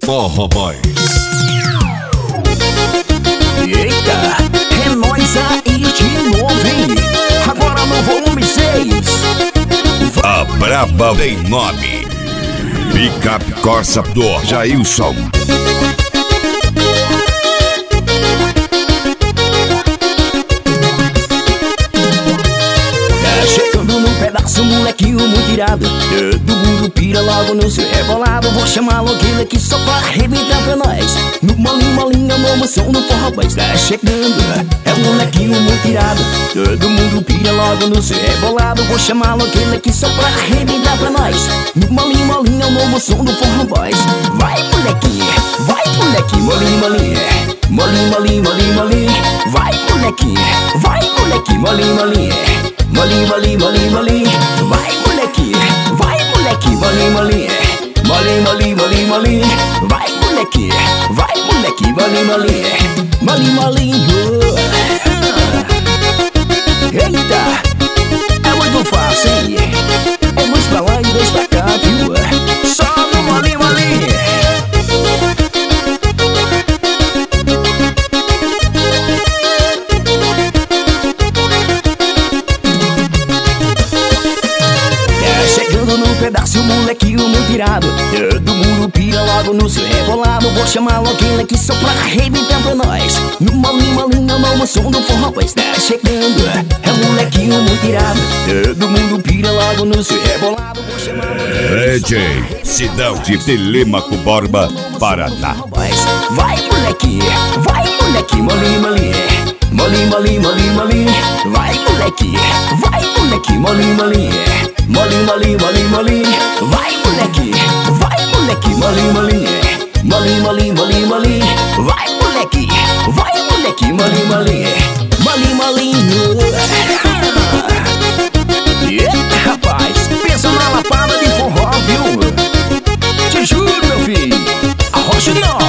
Forró Boys. Eita, é nóis aí de novo, hein? Agora no volume 6. A Braba tem nome. Picape Corsa do Jailson. Chegando num pedaço, molequinho muito irado. Todo mundo pira logo no seu rebolado. Vou chamar logo aqui só pra arrebentar pra nós. No molinho, molinho, no som do forró boys. Tá chegando, é um molequinho muito irado. Todo mundo pira logo no seu rebolado. Vou chamar logo aqui só pra arrebentar pra nós. No molinho, molinho, no som do forró boys. Vai molequinho, molinho, molinho. Molinho, molinho, molinho, molinho. Vai molequinho, molinho, molinho. Molinho, molinho, molinho, molinho. Vai molequinho, molinho, molinho. Molinho, molinho, molinho, molinho. Vai molequinho, molinho, molinho. Molinho, molinho. Eita, é muito fácil, hein? É dois pra lá e dois pra cá, viu? Só no molinho, molinho. Pedaço, molequinho muito irado. Todo mundo pira logo no seu rebolado. Vou chamar logo ele aqui só pra arrebentar pra nós. No molinho, molinho, no som do forró boys. Tá chegando, é um molequinho muito irado. Todo mundo pira logo no seu rebolado. Vou chamar DJ Cidade de Telêmaco Borba, Paraná. Vai molequinho, molinho, molinho. Molinho, molinho, molinho, molinho. Vai molequinho, molinho, molinho. Molinho, molinho, molinho, molinho. Vai molequinho, molinho, molinho. Molinho, molinho, molinho, molinho. Vai molequinho, molinho, molinho. Molinho, molinho. Eita, rapaz, pensa na lapada de forró, viu? Te juro, meu filho, arrocha de ó.